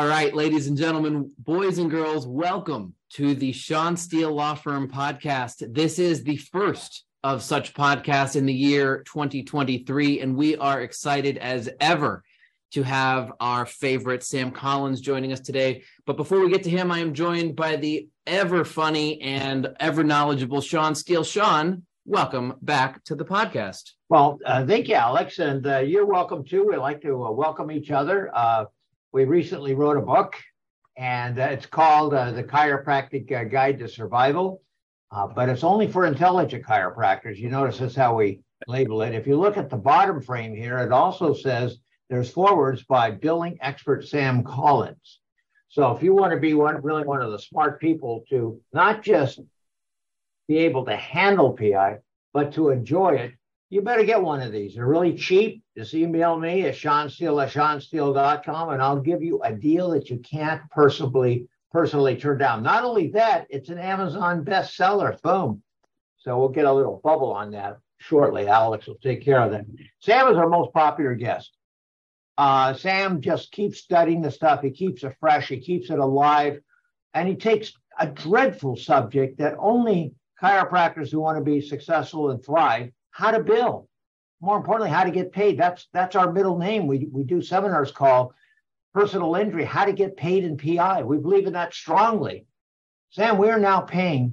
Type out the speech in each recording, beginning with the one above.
All right, ladies and gentlemen, boys and girls, welcome to the Sean Steele Law Firm podcast. This is the first of such podcasts in the year 2023, and we are excited as ever to have our favorite Sam Collins joining us today. But before we get to him, I am joined by the ever funny and ever knowledgeable Sean Steele. Sean, welcome back to the podcast. Well, thank you, Alex, and you're welcome too. We like to welcome each other. We recently wrote a book, and it's called The Chiropractic Guide to Survival, but it's only for intelligent chiropractors. You notice that's how we label it. If you look at the bottom frame here, it also says there's forewords by billing expert Sam Collins. So if you want to be really one of the smart people to not just be able to handle PI, but to enjoy it, you better get one of these. They're really cheap. Just email me at seansteele@seansteele.com, and I'll give you a deal that you can't personally turn down. Not only that, it's an Amazon bestseller. Boom. So we'll get a little bubble on that shortly. Alex will take care of that. Sam is our most popular guest. Sam just keeps studying the stuff. He keeps it fresh. He keeps it alive. And he takes a dreadful subject that only chiropractors who want to be successful and thrive, how to bill. More importantly, how to get paid. That's our middle name. We do seminars called Personal Injury, How to Get Paid in PI. We believe in that strongly. Sam, we are now paying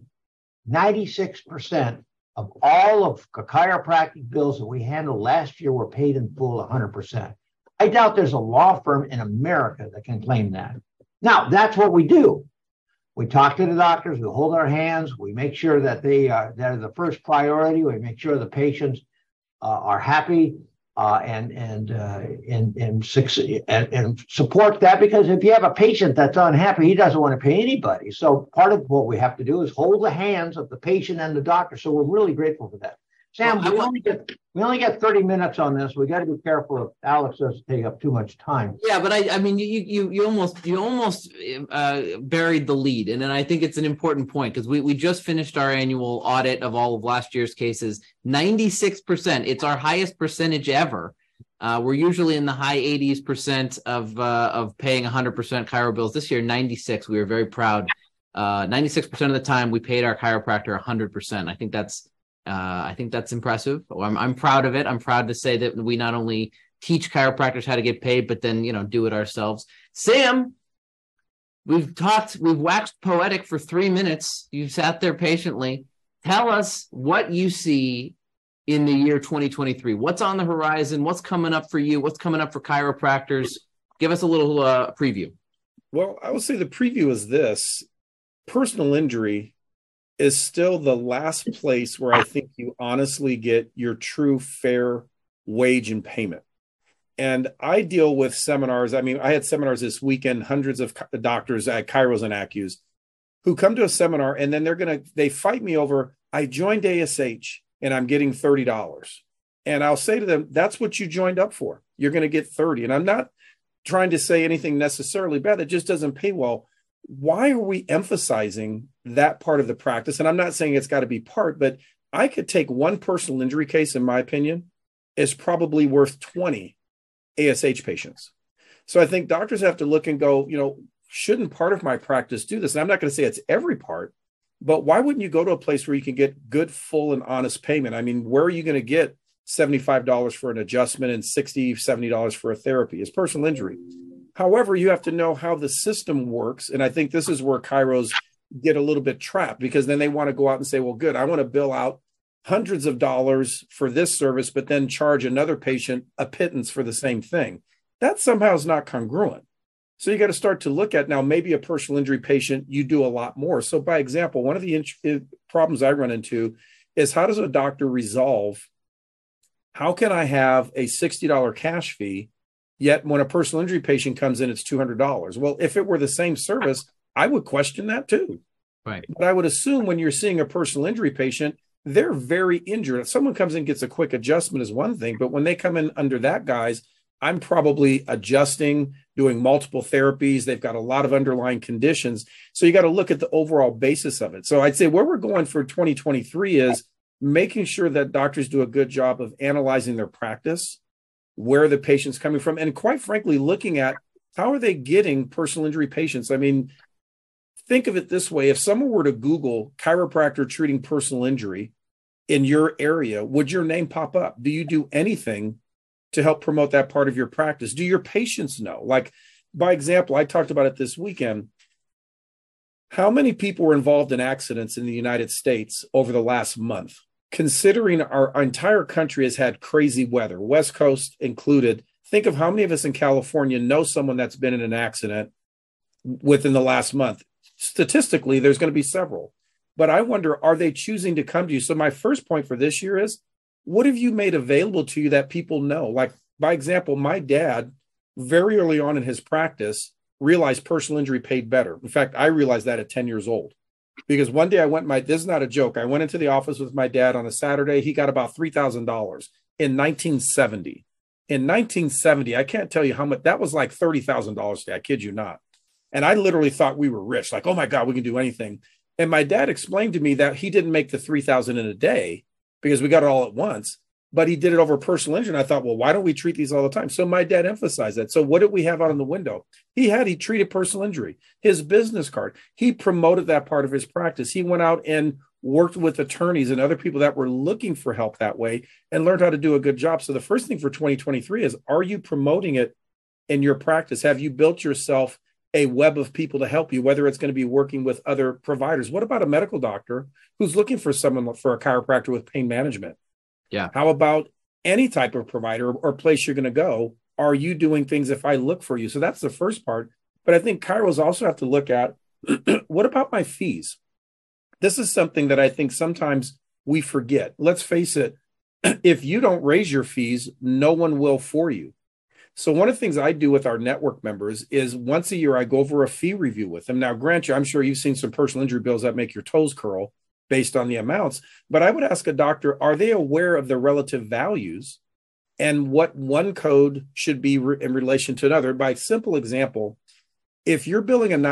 96% of all of the chiropractic bills that we handled last year were paid in full 100%. I doubt there's a law firm in America that can claim that. Now, that's what we do. We talk to the doctors, we hold our hands, we make sure that they're the first priority, we make sure the patients are happy and support that, because if you have a patient that's unhappy, he doesn't want to pay anybody. So part of what we have to do is hold the hands of the patient and the doctor. So we're really grateful for that. Sam, we only get 30 minutes on this. We got to be careful if Alex doesn't take up too much time. Yeah, but I mean, you almost buried the lead, and then I think it's an important point because we just finished our annual audit of all of last year's cases. 96%. It's our highest percentage ever. We're usually in the high 80s% of paying 100% chiro bills. This year, 96. We were very proud. 96% of the time, we paid our chiropractor 100%. I think that's impressive. I'm proud of it. I'm proud to say that we not only teach chiropractors how to get paid, but then, do it ourselves. Sam, we've waxed poetic for 3 minutes. You've sat there patiently. Tell us what you see in the year 2023. What's on the horizon? What's coming up for you? What's coming up for chiropractors? Give us a little preview. Well, I would say the preview is this. Personal injury is still the last place where I think you honestly get your true fair wage and payment. And I deal with seminars. I mean, I had seminars this weekend, hundreds of doctors at Chiros and Acus who come to a seminar and then they fight me over, I joined ASH and I'm getting $30. And I'll say to them, that's what you joined up for. You're going to get 30. And I'm not trying to say anything necessarily bad. It just doesn't pay well. Why are we emphasizing that part of the practice? And I'm not saying it's got to be part, but I could take one personal injury case, in my opinion, is probably worth 20 ASH patients. So I think doctors have to look and go, shouldn't part of my practice do this? And I'm not going to say it's every part, but why wouldn't you go to a place where you can get good, full and honest payment? I mean, where are you going to get $75 for an adjustment and $60, $70 for a therapy? It's personal injury. However, you have to know how the system works. And I think this is where chiros get a little bit trapped, because then they want to go out and say, well, good, I want to bill out hundreds of dollars for this service, but then charge another patient a pittance for the same thing. That somehow is not congruent. So you got to start to look at now, maybe a personal injury patient, you do a lot more. So by example, one of the problems I run into is, how does a doctor resolve, how can I have a $60 cash fee, yet when a personal injury patient comes in, it's $200? Well, if it were the same service, I would question that too. Right. But I would assume when you're seeing a personal injury patient, they're very injured. If someone comes in and gets a quick adjustment is one thing, but when they come in under that guise, I'm probably adjusting, doing multiple therapies. They've got a lot of underlying conditions. So you got to look at the overall basis of it. So I'd say where we're going for 2023 is making sure that doctors do a good job of analyzing their practice, where the patient's coming from, and quite frankly, looking at How are they getting personal injury patients? I mean, think of it this way. If someone were to Google chiropractor treating personal injury in your area, would your name pop up? Do you do anything to help promote that part of your practice? Do your patients know? Like, by example, I talked about it this weekend. How many people were involved in accidents in the United States over the last month? Considering our entire country has had crazy weather, West Coast included, think of how many of us in California know someone that's been in an accident within the last month. Statistically, there's going to be several. But I wonder, are they choosing to come to you? So my first point for this year is, what have you made available to you that people know? Like, by example, my dad, very early on in his practice, realized personal injury paid better. In fact, I realized that at 10 years old. Because one day this is not a joke, I went into the office with my dad on a Saturday. He got about $3,000 in 1970. In 1970, I can't tell you how much, that was like $30,000 today, I kid you not. And I literally thought we were rich, like, oh my God, we can do anything. And my dad explained to me that he didn't make the $3,000 in a day because we got it all at once, but he did it over personal injury. And I thought, well, why don't we treat these all the time? So my dad emphasized that. So what did we have out in the window? He treated personal injury, his business card. He promoted that part of his practice. He went out and worked with attorneys and other people that were looking for help that way and learned how to do a good job. So the first thing for 2023 is, are you promoting it in your practice? Have you built yourself a web of people to help you, whether it's going to be working with other providers? What about a medical doctor who's looking for someone for a chiropractor with pain management? Yeah. How about any type of provider or place you're going to go? Are you doing things if I look for you? So that's the first part. But I think chiros also have to look at, what about my fees? This is something that I think sometimes we forget. Let's face it, if you don't raise your fees, no one will for you. So one of the things I do with our network members is once a year, I go over a fee review with them. Now, grant you, I'm sure you've seen some personal injury bills that make your toes curl based on the amounts, but I would ask a doctor, are they aware of the relative values and what one code should be in relation to another? By simple example, if you're billing a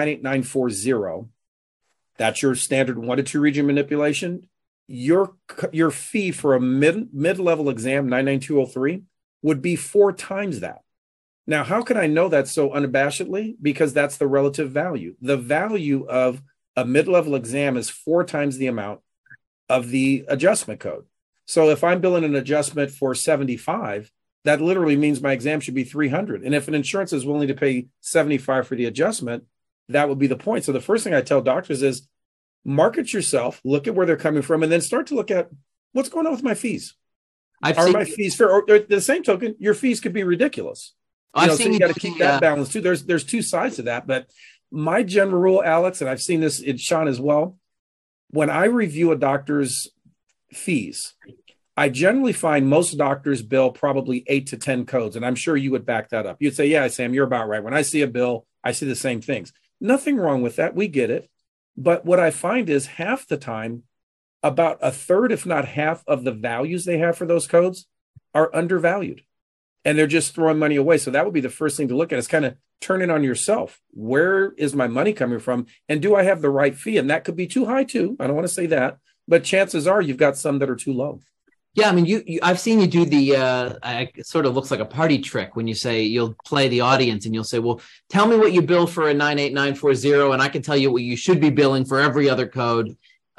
98940, that's your standard 1 to 2 region manipulation, your fee for a mid-level exam, 99203, would be 4 times that. Now, how can I know that so unabashedly? Because that's the relative value. The value of a mid-level exam is 4 times the amount of the adjustment code. So if I'm billing an adjustment for 75, that literally means my exam should be 300. And if an insurance is willing to pay 75 for the adjustment, that would be the point. So the first thing I tell doctors is, market yourself, look at where they're coming from, and then start to look at what's going on with my fees. My fees fair? Or the same token, your fees could be ridiculous. So you got to keep that balance too. There's 2 sides to that. But my general rule, Alex, and I've seen this in Sean as well, when I review a doctor's fees, I generally find most doctors bill probably 8 to 10 codes. And I'm sure you would back that up. You'd say, yeah, Sam, you're about right. When I see a bill, I see the same things. Nothing wrong with that. We get it. But what I find is half the time, about a third, if not half of the values they have for those codes are undervalued. And they're just throwing money away. So that would be the first thing to look at, is kind of turn it on yourself. Where is my money coming from? And do I have the right fee? And that could be too high too. I don't want to say that, but chances are you've got some that are too low. Yeah, I mean, I've seen you do it sort of looks like a party trick when you say, you'll play the audience and you'll say, well, tell me what you bill for a 98940, and I can tell you what you should be billing for every other code.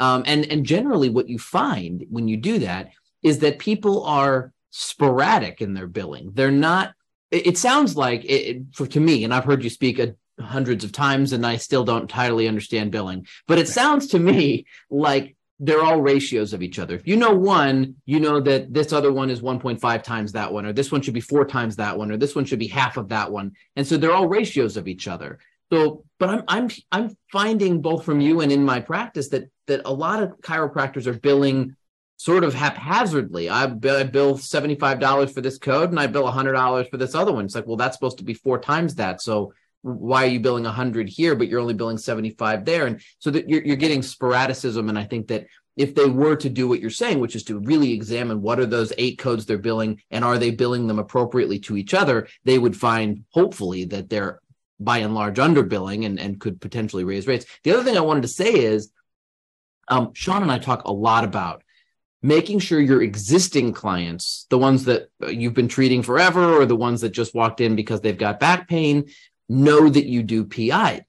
And generally what you find when you do that is that people are sporadic in their billing. They're not, it sounds like to me, and I've heard you speak hundreds of times and I still don't entirely understand billing, but it sounds to me like they're all ratios of each other. If you know one, you know that this other one is 1.5 times that one, or this one should be 4 times that one, or this one should be half of that one. And so they're all ratios of each other. So, but I'm finding both from you and in my practice that a lot of chiropractors are billing sort of haphazardly. I bill $75 for this code and I bill $100 for this other one. It's like, well, that's supposed to be 4 times that. So why are you billing 100 here, but you're only billing 75 there? And so that you're getting sporadicism. And I think that if they were to do what you're saying, which is to really examine what are those 8 codes they're billing and are they billing them appropriately to each other, they would find hopefully that they're by and large underbilling and could potentially raise rates. The other thing I wanted to say is, Sean and I talk a lot about making sure your existing clients, the ones that you've been treating forever or the ones that just walked in because they've got back pain, know that you do PI.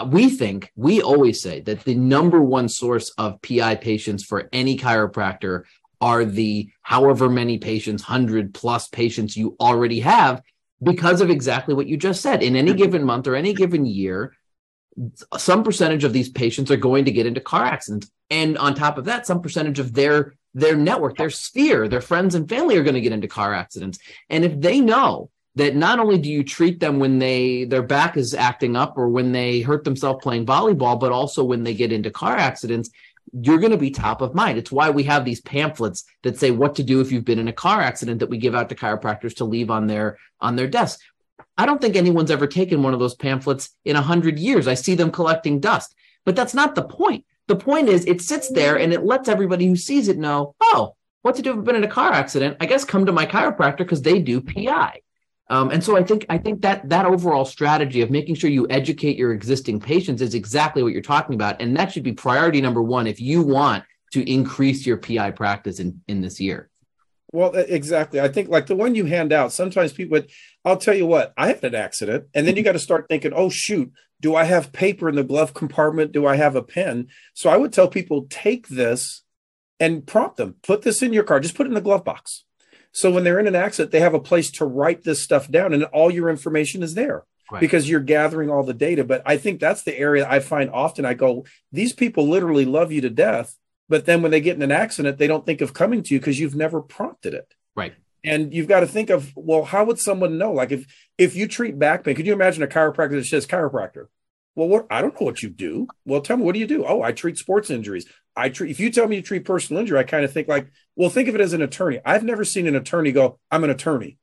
We always say that the number one source of PI patients for any chiropractor are the however many patients, 100 plus patients you already have, because of exactly what you just said. In any given month or any given year, some percentage of these patients are going to get into car accidents. And on top of that, some percentage of their network, their sphere, their friends and family are going to get into car accidents. And if they know that not only do you treat them when their back is acting up or when they hurt themselves playing volleyball, but also when they get into car accidents, you're going to be top of mind. It's why we have these pamphlets that say what to do if you've been in a car accident that we give out to chiropractors to leave on their desk. I don't think anyone's ever taken one of those pamphlets in 100 years. I see them collecting dust, but that's not the point. The point is it sits there and it lets everybody who sees it know, oh, what to do if I've been in a car accident? I guess come to my chiropractor because they do PI. And so I think that overall strategy of making sure you educate your existing patients is exactly what you're talking about. And that should be priority number one if you want to increase your PI practice in this year. Well, exactly. I think like the one you hand out, sometimes people I'll tell you what, I had an accident. And then you got to start thinking, oh, shoot, do I have paper in the glove compartment? Do I have a pen? So I would tell people, take this and prompt them, put this in your car, just put it in the glove box. So when they're in an accident, they have a place to write this stuff down and all your information is there. Right. Because you're gathering all the data. But I think that's the area I find often I go, these people literally love you to death. But then when they get in an accident, they don't think of coming to you because you've never prompted it. Right. And you've got to think of, well, how would someone know? Like if you treat back pain, could you imagine a chiropractor that says chiropractor? Well, I don't know what you do. Well, tell me, what do you do? Oh, I treat sports injuries. If you tell me you treat personal injury, I kind of think like, well, think of it as an attorney. I've never seen an attorney go, I'm an attorney.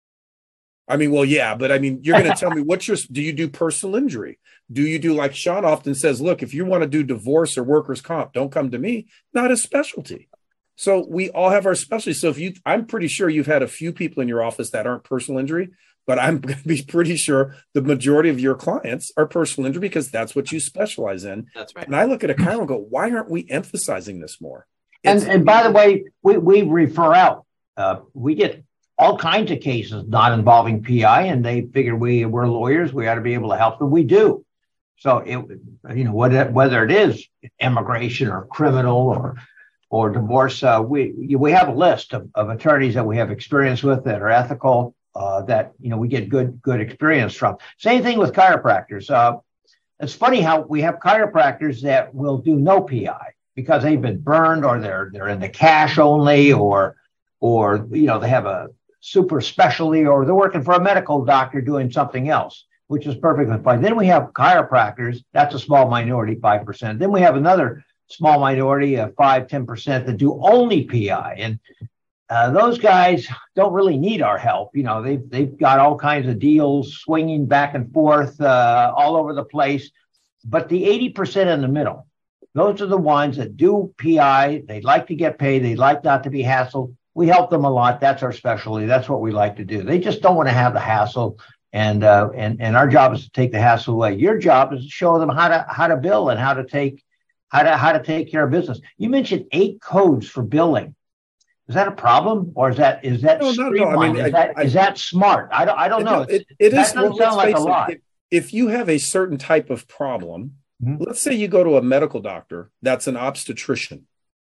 I mean, well, yeah, but I mean, you're going to tell me do you do personal injury? Do you do like Sean often says, look, if you want to do divorce or workers' comp, don't come to me. Not a specialty. So we all have our specialties. So I'm pretty sure you've had a few people in your office that aren't personal injury, but I'm going to be pretty sure the majority of your clients are personal injury because that's what you specialize in. That's right. And I look at a chiro and go, why aren't we emphasizing this more? And by the way, we refer out. We get all kinds of cases not involving PI, and they figure we're lawyers. We ought to be able to help them. We do. So whether it is immigration or criminal or divorce, we have a list of attorneys that we have experience with that are ethical. That we get good experience from. Same thing with chiropractors. It's funny how we have chiropractors that will do no PI because they've been burned or they're in the cash only or they have a super specialty or they're working for a medical doctor doing something else, which is perfectly fine. Then we have chiropractors. That's a small minority, 5%. Then we have another small minority of 5-10% that do only PI. And those guys don't really need our help. They've got all kinds of deals swinging back and forth all over the place. But the 80% in the middle, those are the ones that do PI. They like to get paid. They like not to be hassled. We help them a lot. That's our specialty. That's what we like to do. They just don't want to have the hassle. And our job is to take the hassle away. Your job is to show them how to bill and how to take care of business. You mentioned 8 codes for billing. Is that a problem, or is that no, streamlined? I mean, is that smart? I don't know. It is. That doesn't sound like a lot. If you have a certain type of problem, let's say you go to a medical doctor that's an obstetrician,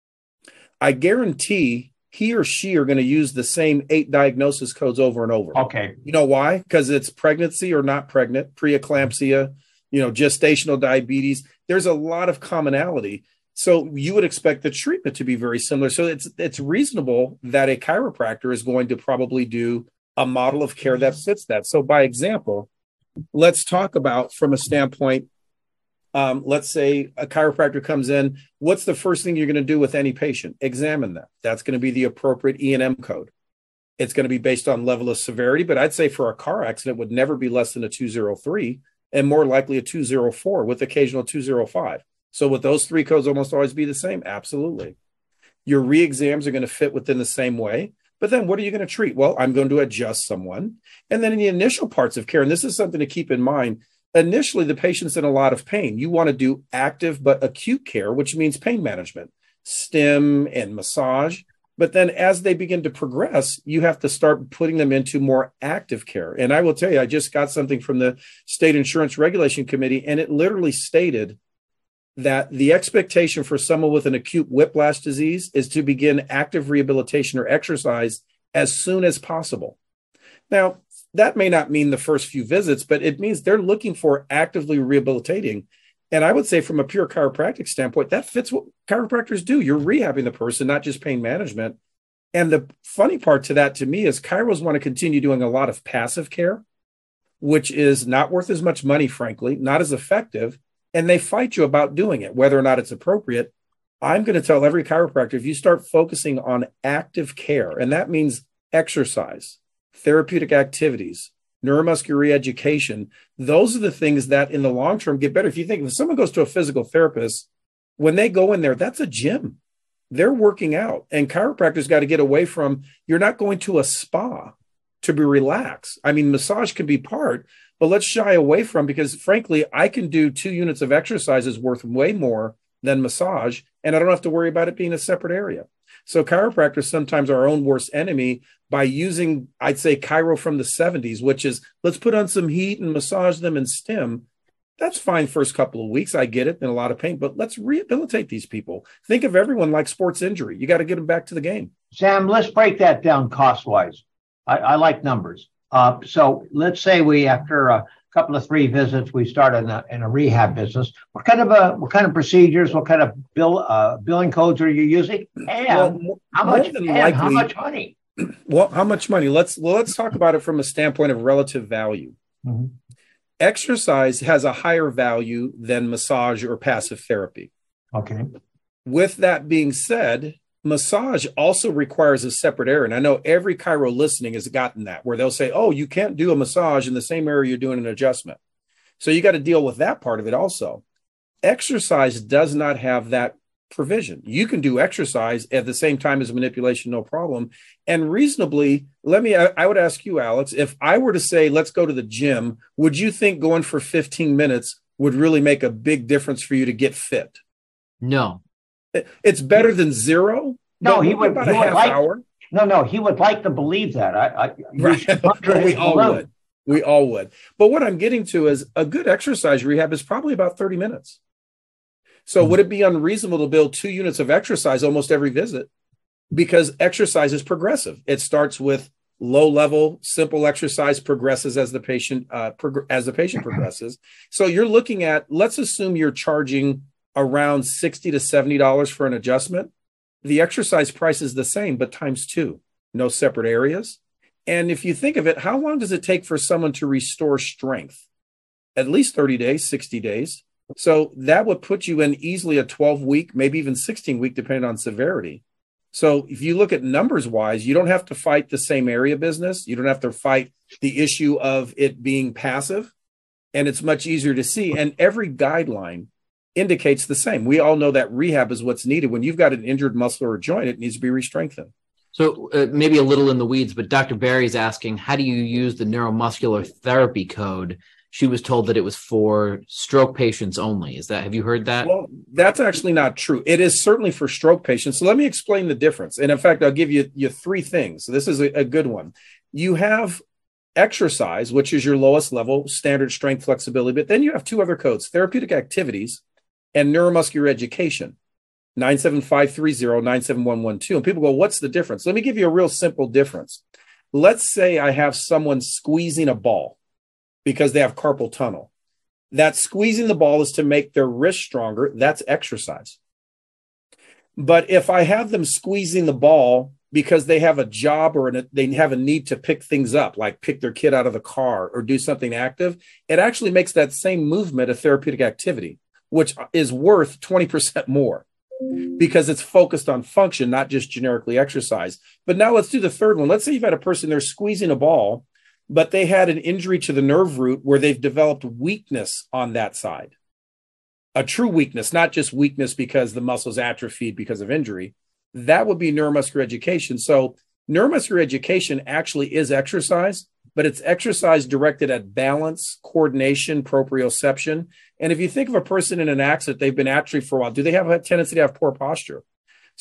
I guarantee he or she are going to use the same 8 diagnosis codes over and over. Okay. You know why? Because it's pregnancy or not pregnant, preeclampsia, gestational diabetes. There's a lot of commonality. So you would expect the treatment to be very similar. So it's reasonable that a chiropractor is going to probably do a model of care that fits that. So by example, let's talk about from a standpoint, let's say a chiropractor comes in. What's the first thing you're going to do with any patient? Examine them. That's going to be the appropriate E&M code. It's going to be based on level of severity, but I'd say for a car accident would never be less than a 203 and more likely a 204 with occasional 205. So would those 3 codes almost always be the same? Absolutely. Your re-exams are going to fit within the same way. But then what are you going to treat? Well, I'm going to adjust someone. And then in the initial parts of care, and this is something to keep in mind, initially the patient's in a lot of pain. You want to do active but acute care, which means pain management, stim and massage. But then as they begin to progress, you have to start putting them into more active care. And I will tell you, I just got something from the State Insurance Regulation Committee, and it literally stated that the expectation for someone with an acute whiplash disease is to begin active rehabilitation or exercise as soon as possible. Now, that may not mean the first few visits, but it means they're looking for actively rehabilitating. And I would say from a pure chiropractic standpoint, that fits what chiropractors do. You're rehabbing the person, not just pain management. And the funny part to that to me is chiros want to continue doing a lot of passive care, which is not worth as much money, frankly, not as effective. And they fight you about doing it, whether or not it's appropriate. I'm going to tell every chiropractor, if you start focusing on active care, and that means exercise, therapeutic activities, neuromuscular re-education, those are the things that in the long term get better. If you think if someone goes to a physical therapist, when they go in there, that's a gym. They're working out. And chiropractors got to get away from, you're not going to a spa to be relaxed. I mean, massage can be part, but let's shy away from, because frankly, I can do 2 units of exercises worth way more than massage, and I don't have to worry about it being a separate area. So chiropractors sometimes are our own worst enemy by using, I'd say, chiro from the 70s, which is let's put on some heat and massage them and stim. That's fine first couple of weeks. I get it, and a lot of pain, but let's rehabilitate these people. Think of everyone like sports injury. You got to get them back to the game. Sam, let's break that down cost-wise. I like numbers. So let's say we, after a couple of 3 visits, we start in a rehab business. What kind of procedures, what kind of billing codes are you using? And how much money? Well, how much money? Let's talk about it from a standpoint of relative value. Mm-hmm. Exercise has a higher value than massage or passive therapy. Okay. With that being said, massage also requires a separate area. And I know every chiro listening has gotten that, where they'll say, oh, you can't do a massage in the same area you're doing an adjustment. So you got to deal with that part of it also. Exercise does not have that provision. You can do exercise at the same time as manipulation, no problem. And reasonably, I would ask you, Alex, if I were to say, let's go to the gym, would you think going for 15 minutes would really make a big difference for you to get fit? No. It's better than zero. No, he would about a half hour. No, he would like to believe that. We all would. But what I'm getting to is a good exercise rehab is probably about 30 minutes. So would it be unreasonable to build 2 units of exercise almost every visit? Because exercise is progressive. It starts with low level, simple exercise, progresses as the patient progresses. So you're looking at, let's assume you're charging around $60 to $70 for an adjustment. The exercise price is the same, but times 2, no separate areas. And if you think of it, how long does it take for someone to restore strength? At least 30 days, 60 days. So that would put you in easily a 12-week, maybe even 16-week, depending on severity. So if you look at numbers wise, you don't have to fight the same area business. You don't have to fight the issue of it being passive, and it's much easier to see. And every guideline indicates the same. We all know that rehab is what's needed. When you've got an injured muscle or joint, it needs to be re-strengthened. So maybe a little in the weeds, but Dr. Barry's asking, how do you use the neuromuscular therapy code? She was told that it was for stroke patients only. Have you heard that? Well, that's actually not true. It is certainly for stroke patients. So let me explain the difference. And in fact, I'll give you 3 things. So this is a good one. You have exercise, which is your lowest level, standard strength, flexibility, but then you have 2 other codes, therapeutic activities and neuromuscular education, 97530, 97112. And people go, what's the difference? Let me give you a real simple difference. Let's say I have someone squeezing a ball because they have carpal tunnel. That squeezing the ball is to make their wrist stronger. That's exercise. But if I have them squeezing the ball because they have a job or they have a need to pick things up, like pick their kid out of the car or do something active, it actually makes that same movement a therapeutic activity, which is worth 20% more because it's focused on function, not just generically exercise. But now let's do the third one. Let's say you've had a person, they're squeezing a ball, but they had an injury to the nerve root where they've developed weakness on that side. A true weakness, not just weakness because the muscles atrophied because of injury. That would be neuromuscular education. So neuromuscular education actually is exercise, but it's exercise directed at balance, coordination, proprioception. And if you think of a person in an accident, they've been atrophied for a while, do they have a tendency to have poor posture?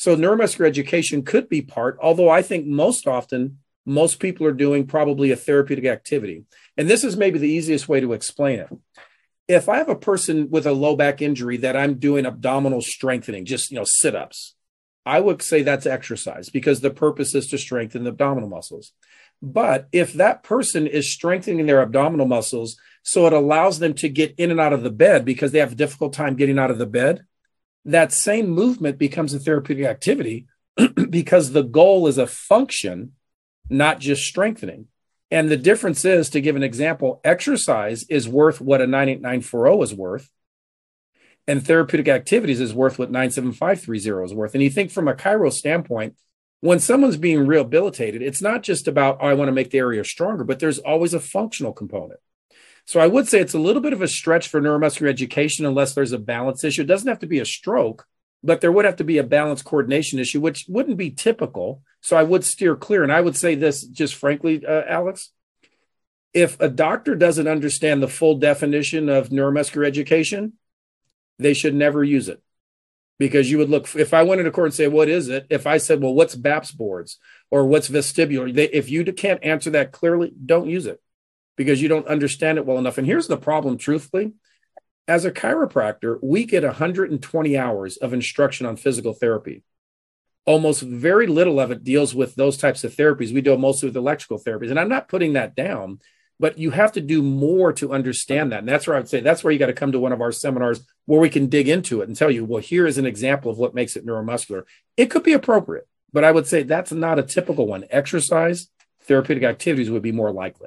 So neuromuscular education could be part, although I think most often, most people are doing probably a therapeutic activity. And this is maybe the easiest way to explain it. If I have a person with a low back injury that I'm doing abdominal strengthening, just, sit-ups, I would say that's exercise because the purpose is to strengthen the abdominal muscles. But if that person is strengthening their abdominal muscles so it allows them to get in and out of the bed because they have a difficult time getting out of the bed, that same movement becomes a therapeutic activity because the goal is a function, not just strengthening. And the difference is, to give an example, exercise is worth what a 98940 is worth, and therapeutic activities is worth what 97530 is worth. And you think from a chiro standpoint, when someone's being rehabilitated, it's not just about, I want to make the area stronger, but there's always a functional component. So I would say it's a little bit of a stretch for neuromuscular education unless there's a balance issue. It doesn't have to be a stroke, but there would have to be a balance coordination issue, which wouldn't be typical. So I would steer clear. And I would say this, just frankly, Alex, if a doctor doesn't understand the full definition of neuromuscular education, they should never use it. Because you would look, if I went into court and say, what is it? If I said, well, what's BAPS boards or what's vestibular? If you can't answer that clearly, don't use it because you don't understand it well enough. And here's the problem, truthfully. As a chiropractor, we get 120 hours of instruction on physical therapy. Almost very little of it deals with those types of therapies. We deal mostly with electrical therapies. And I'm not putting that down, but you have to do more to understand that. And that's where I would say that's where you got to come to one of our seminars where we can dig into it and tell you, well, here is an example of what makes it neuromuscular. It could be appropriate, but I would say that's not a typical one. Exercise, therapeutic activities would be more likely.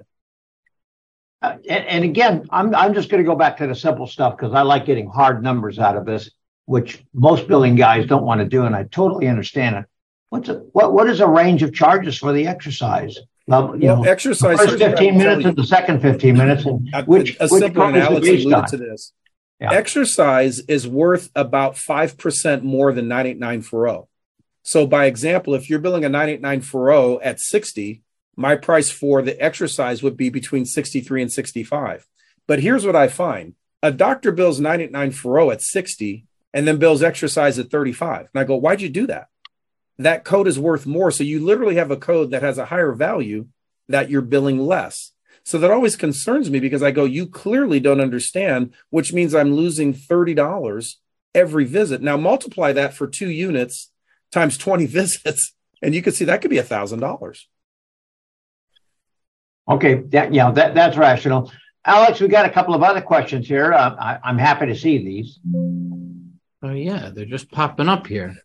And again, I'm just going to go back to the simple stuff because I like getting hard numbers out of this, which most billing guys don't want to do, and I totally understand it. What is a range of charges for the exercise? Exercise. The first 15 minutes and the second 15 minutes. And a simple analogy alluded to this. Yeah. Exercise is worth about 5% more than 98940. So by example, if you're billing a 98940 at 60, my price for the exercise would be between 63 and 65. But here's what I find. A doctor bills 98940 at 60 and then bills exercise at 35. And I go, why'd you do that? That code is worth more. So you literally have a code that has a higher value that you're billing less. So that always concerns me because I go, you clearly don't understand, which means I'm losing $30 every visit. Now multiply that for 2 units times 20 visits, and you can see that could be $1,000. Okay, that's rational. Alex, we got a couple of other questions here. I'm happy to see these. Oh yeah, they're just popping up here.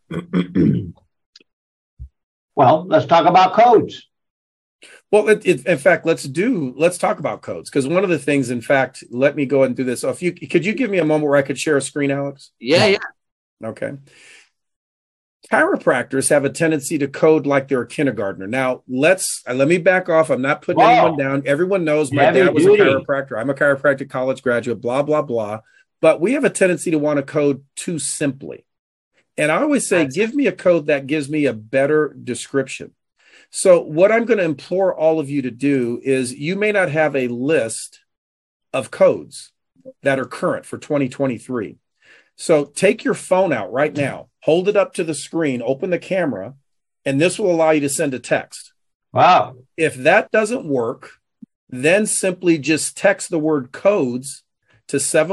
Well, let's talk about codes. Well, in fact, let's talk about codes because one of the things, in fact, let me go ahead and do this. So could you give me a moment where I could share a screen, Alex? Yeah. Okay. Chiropractors have a tendency to code like they're a kindergartner. Now, let me back off. I'm not putting anyone down. Everyone knows my dad was a chiropractor. I'm a chiropractic college graduate, blah, blah, blah. But we have a tendency to want to code too simply. And I always say, give me a code that gives me a better description. So what I'm going to implore all of you to do is you may not have a list of codes that are current for 2023. So take your phone out right now, hold it up to the screen, open the camera, and this will allow you to send a text. Wow. If that doesn't work, then simply just text the word codes to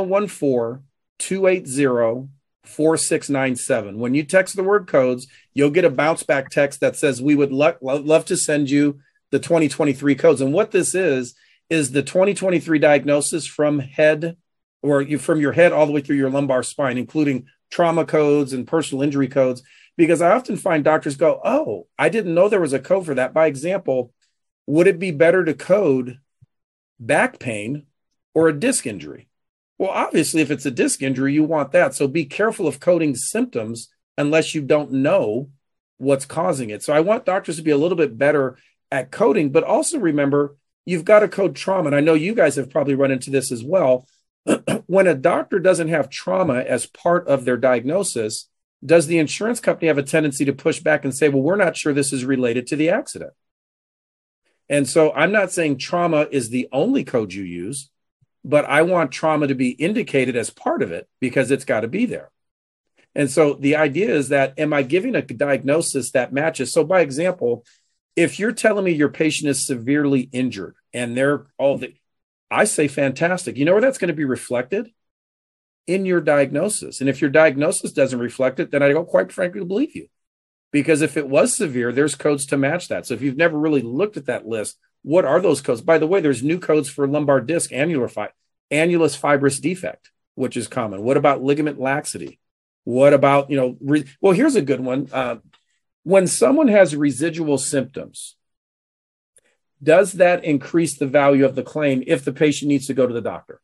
714-280-4697. When you text the word codes, you'll get a bounce back text that says we would love to send you the 2023 codes. And what this is the 2023 diagnosis from from your head all the way through your lumbar spine, including trauma codes and personal injury codes. Because I often find doctors go, oh, I didn't know there was a code for that. By example, would it be better to code back pain or a disc injury? Well, obviously, if it's a disc injury, you want that. So be careful of coding symptoms unless you don't know what's causing it. So I want doctors to be a little bit better at coding, but also remember, you've got to code trauma. And I know you guys have probably run into this as well. When a doctor doesn't have trauma as part of their diagnosis, does the insurance company have a tendency to push back and say, well, we're not sure this is related to the accident? And so I'm not saying trauma is the only code you use, but I want trauma to be indicated as part of it because it's got to be there. And so the idea is that, am I giving a diagnosis that matches? So by example, if you're telling me your patient is severely injured and I say, fantastic. You know where that's going to be reflected? In your diagnosis. And if your diagnosis doesn't reflect it, then I don't quite frankly believe you. Because if it was severe, there's codes to match that. So if you've never really looked at that list, what are those codes? By the way, there's new codes for lumbar disc annulus fibrous defect, which is common. What about ligament laxity? What about, well, here's a good one. When someone has residual symptoms, does that increase the value of the claim if the patient needs to go to the doctor?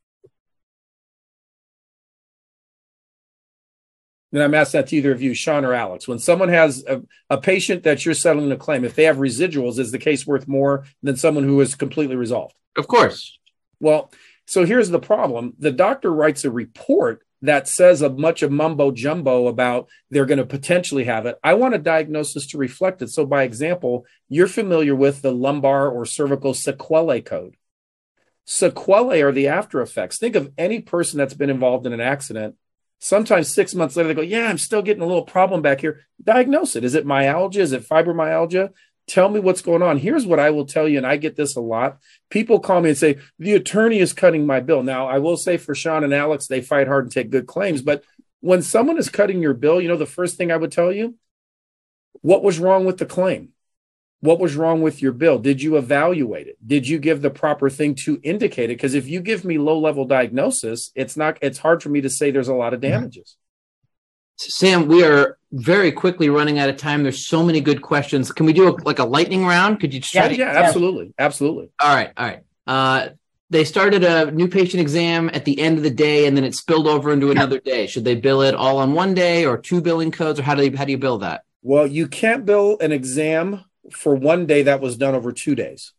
And I'm asking that to either of you, Sean or Alex. When someone has a patient that you're settling a claim, if they have residuals, is the case worth more than someone who is completely resolved? Of course. Well, so here's the problem. The doctor writes a report that says a bunch of mumbo jumbo about they're going to potentially have it. I want a diagnosis to reflect it. So by example, you're familiar with the lumbar or cervical sequelae code. Sequelae are the after effects. Think of any person that's been involved in an accident. Sometimes 6 months later, they go, yeah, I'm still getting a little problem back here. Diagnose it. Is it myalgia? Is it fibromyalgia? Tell me what's going on. Here's what I will tell you, and I get this a lot. People call me and say, the attorney is cutting my bill. Now, I will say for Sean and Alex, they fight hard and take good claims. But when someone is cutting your bill, the first thing I would tell you, what was wrong with the claim? What was wrong with your bill? Did you evaluate it? Did you give the proper thing to indicate it? Because if you give me low-level diagnosis, it's hard for me to say there's a lot of damages. Sam, we are very quickly running out of time. There's so many good questions. Can we do a lightning round? Could you just try Yeah, absolutely. Absolutely. All right. They started a new patient exam at the end of the day, and then it spilled over into another day. Should they bill it all on one day or two billing codes, or how do you bill that? Well, you can't bill an exam for one day that was done over 2 days.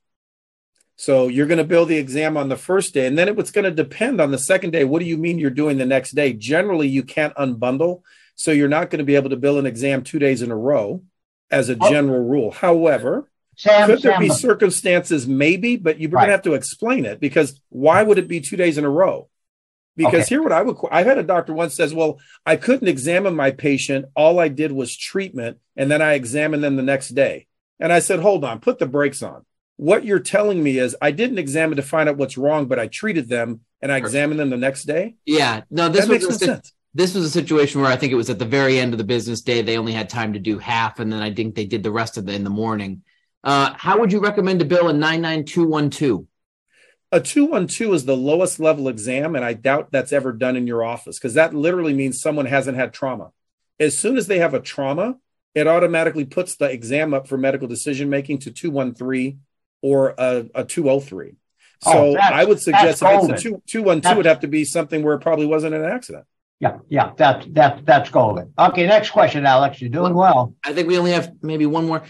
So you're going to bill the exam on the first day, and then it's going to depend on the second day. What do you mean you're doing the next day? Generally, you can't unbundle. So you're not going to be able to bill an exam 2 days in a row as a general rule. However, could there be circumstances? Maybe, but you're going to have to explain it, because why would it be 2 days in a row? Because here, I've had a doctor once says, well, I couldn't examine my patient. All I did was treatment, and then I examined them the next day. And I said, hold on, put the brakes on. What you're telling me is I didn't examine to find out what's wrong, but I treated them and I examined them the next day. Yeah, no, this was a situation where I think it was at the very end of the business day. They only had time to do half, and then I think they did the rest of it in the morning. How would you recommend to bill a 99212? A 212 is the lowest level exam, and I doubt that's ever done in your office, because that literally means someone hasn't had trauma. As soon as they have a trauma, it automatically puts the exam up for medical decision-making to 213 or a 203. So I would suggest if it's a 212, would have to be something where it probably wasn't an accident. Yeah, that's golden. Okay, next question, Alex. You're doing well. I think we only have maybe one more.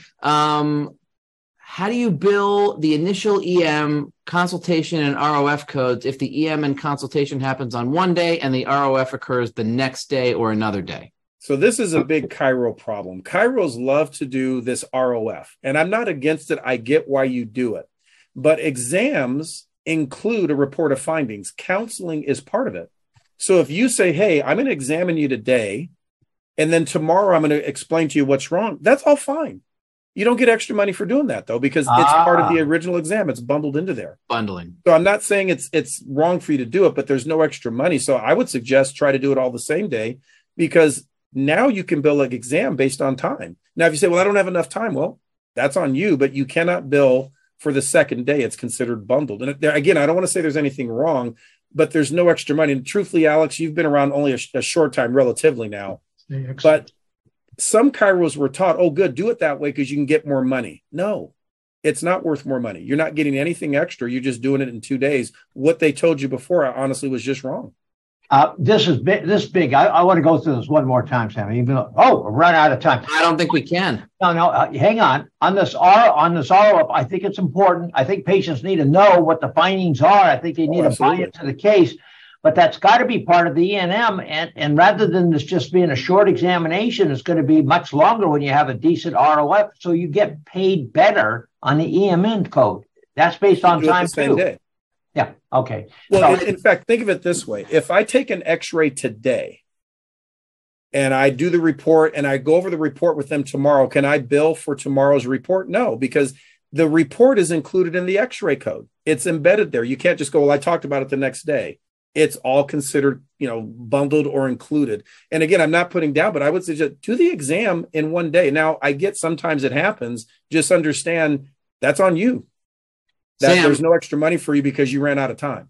How do you bill the initial EM, consultation, and ROF codes if the EM and consultation happens on one day and the ROF occurs the next day or another day? So this is a big chiro problem. Chiros love to do this ROF, and I'm not against it. I get why you do it. But exams include a report of findings. Counseling is part of it. So if you say, hey, I'm going to examine you today, and then tomorrow I'm going to explain to you what's wrong, that's all fine. You don't get extra money for doing that, though, because it's part of the original exam. It's bundled into there. Bundling. So I'm not saying it's wrong for you to do it, but there's no extra money. So I would suggest try to do it all the same day, because now you can bill an exam based on time. Now, if you say, well, I don't have enough time, well, that's on you, but you cannot bill for the second day. It's considered bundled. And again, I don't want to say there's anything wrong, but there's no extra money. And truthfully, Alex, you've been around only a short time relatively now, but some chiros were taught, oh, good, do it that way because you can get more money. No, it's not worth more money. You're not getting anything extra. You're just doing it in 2 days. What they told you before, honestly, was just wrong. This is big. I want to go through this one more time, Sam. Even though, we're run out of time. I don't think we can. No. Hang on. On this ROF, I think it's important. I think patients need to know what the findings are. I think they need to buy into the case. But that's got to be part of the E&M. And rather than this just being a short examination, it's going to be much longer when you have a decent ROF. So you get paid better on the EMN code. That's based on time too. Day. Yeah. Okay. Well, in fact, think of it this way. If I take an X-ray today and I do the report and I go over the report with them tomorrow. Can I bill for tomorrow's report? No, because the report is included in the X-ray code. It's embedded there. You can't just go, well, I talked about it the next day. It's all considered, bundled or included. And again, I'm not putting down, but I would suggest do the exam in one day. Now, I get sometimes it happens. Just understand that's on you. That Sam, there's no extra money for you because you ran out of time.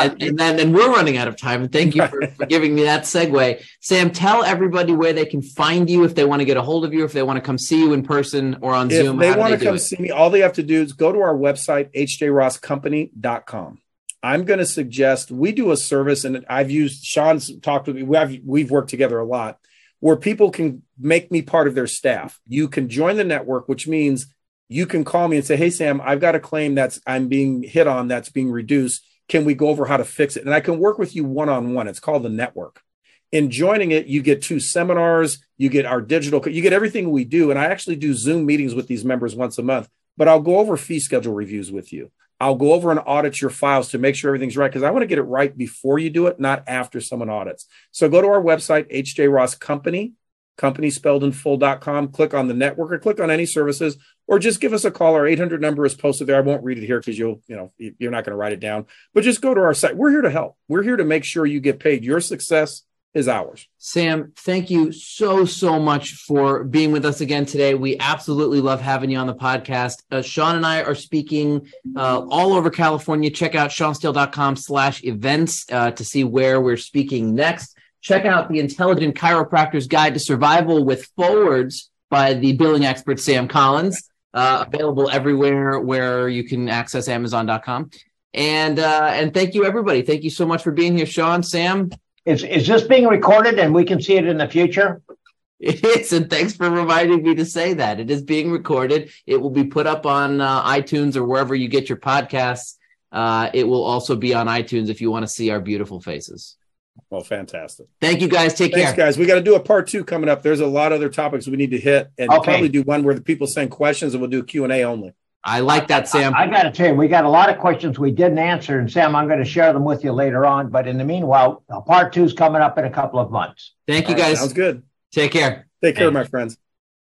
And we're running out of time. And thank you for giving me that segue. Sam, tell everybody where they can find you if they want to get a hold of you, if they want to come see you in person or on Zoom. If they want to come see me, all they have to do is go to our website, hjrosscompany.com. I'm going to suggest we do a service, and I've used, Sean's talked with me, we've worked together a lot, where people can make me part of their staff. You can join the network, which means you can call me and say, hey, Sam, I've got a claim I'm being hit on that's being reduced. Can we go over how to fix it? And I can work with you one-on-one. It's called the network. In joining it, you get 2 seminars, you get our digital, you get everything we do. And I actually do Zoom meetings with these members once a month, but I'll go over fee schedule reviews with you. I'll go over and audit your files to make sure everything's right, because I want to get it right before you do it, not after someone audits. So go to our website, hjrosscompany, company spelled in full.com, click on the network or click on any services, or just give us a call. Our 800 number is posted there. I won't read it here because you're not going to write it down, but just go to our site. We're here to help. We're here to make sure you get paid. Your success is ours. Sam, thank you so much for being with us again today. We absolutely love having you on the podcast. Sean and I are speaking all over California. Check out seansteele.com/events to see where we're speaking next. Check out the Intelligent Chiropractor's Guide to Survival with forwards by the billing expert, Sam Collins, available everywhere where you can access Amazon.com. And thank you, everybody. Thank you so much for being here, Sean, Sam. Is this being recorded and we can see it in the future? It is, and thanks for reminding me to say that. It is being recorded. It will be put up on iTunes or wherever you get your podcasts. It will also be on iTunes if you want to see our beautiful faces. Well, fantastic. Thank you, guys. Thanks, care. Guys. We got to do a part 2 coming up. There's a lot of other topics we need to hit, and probably do one where the people send questions, and we'll do Q&A only. I like that, Sam. I got to tell you, we got a lot of questions we didn't answer, and Sam, I'm going to share them with you later on. But in the meanwhile, part 2 is coming up in a couple of months. Thank you, guys. Sounds good. Take care. Take care, my friends.